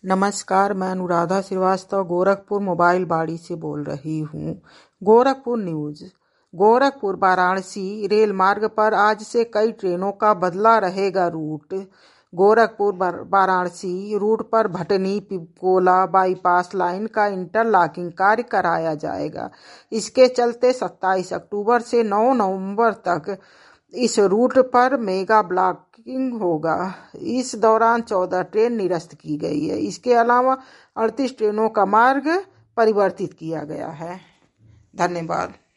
नमस्कार, मैं अनुराधा श्रीवास्तव गोरखपुर मोबाइल बाड़ी से बोल रही हूँ। गोरखपुर न्यूज। गोरखपुर वाराणसी रेल मार्ग पर आज से कई ट्रेनों का बदला रहेगा रूट। गोरखपुर वाराणसी रूट पर भटनी पिपकोला बाईपास लाइन का इंटरलॉकिंग कार्य कराया जाएगा। इसके चलते 27 अक्टूबर से 9 नवंबर तक इस रूट पर मेगा ब्लॉकिंग होगा। इस दौरान 14 ट्रेन निरस्त की गई है। इसके अलावा 38 ट्रेनों का मार्ग परिवर्तित किया गया है। धन्यवाद।